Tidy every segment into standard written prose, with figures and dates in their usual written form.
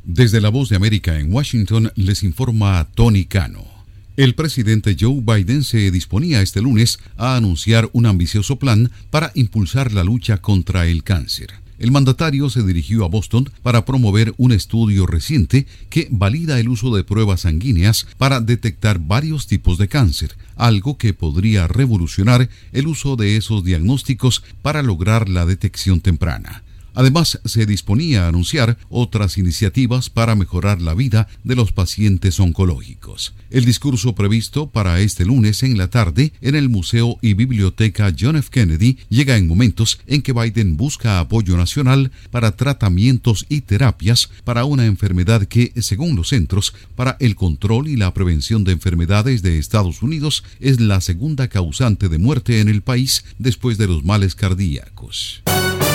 Desde la Voz de América en Washington les informa Tony Cano. El presidente Joe Biden se disponía este lunes a anunciar un ambicioso plan para impulsar la lucha contra el cáncer. El mandatario se dirigió a Boston para promover un estudio reciente que valida el uso de pruebas sanguíneas para detectar varios tipos de cáncer, algo que podría revolucionar el uso de esos diagnósticos para lograr la detección temprana. Además, se disponía a anunciar otras iniciativas para mejorar la vida de los pacientes oncológicos. El discurso previsto para este lunes en la tarde en el Museo y Biblioteca John F. Kennedy llega en momentos en que Biden busca apoyo nacional para tratamientos y terapias para una enfermedad que, según los Centros para el Control y la Prevención de Enfermedades de Estados Unidos, es la segunda causante de muerte en el país después de los males cardíacos.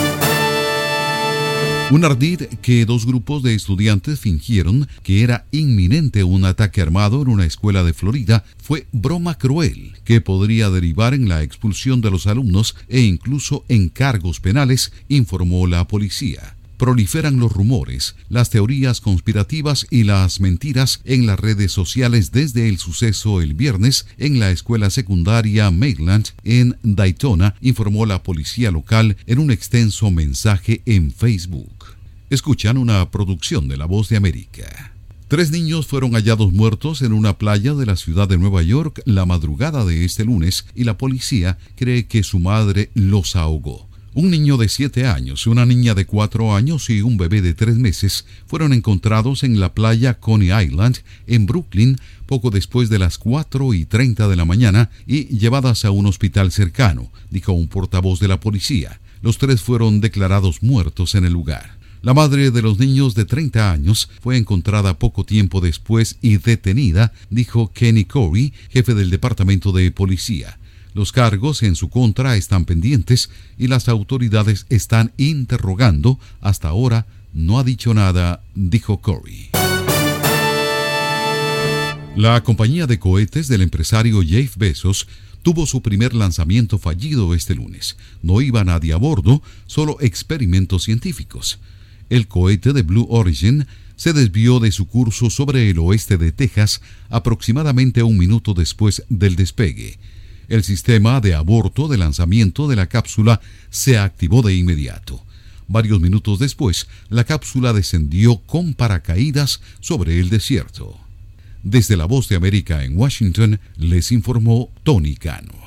Un ardid que dos grupos de estudiantes fingieron que era inminente un ataque armado en una escuela de Florida fue broma cruel que podría derivar en la expulsión de los alumnos e incluso en cargos penales, informó la policía. Proliferan los rumores, las teorías conspirativas y las mentiras en las redes sociales desde el suceso el viernes en la escuela secundaria Maitland en Daytona, informó la policía local en un extenso mensaje en Facebook. Escuchan una producción de La Voz de América. 3 niños fueron hallados muertos en una playa de la ciudad de Nueva York la madrugada de este lunes y la policía cree que su madre los ahogó. Un niño de 7 años, una niña de 4 años y un bebé de 3 meses fueron encontrados en la playa Coney Island, en Brooklyn, poco después de las 4:30 de la mañana y llevadas a un hospital cercano, dijo un portavoz de la policía. Los 3 fueron declarados muertos en el lugar. La madre de los niños de 30 años fue encontrada poco tiempo después y detenida, dijo Kenny Corey, jefe del departamento de policía. Los cargos en su contra están pendientes y las autoridades están interrogando. Hasta ahora no ha dicho nada, dijo Corey. La compañía de cohetes del empresario Jeff Bezos tuvo su primer lanzamiento fallido este lunes. No iba nadie a bordo, solo experimentos científicos. El cohete de Blue Origin se desvió de su curso sobre el oeste de Texas aproximadamente 1 minuto después del despegue. El sistema de aborto de lanzamiento de la cápsula se activó de inmediato. Varios minutos después, la cápsula descendió con paracaídas sobre el desierto. Desde la Voz de América en Washington, les informó Tony Cano.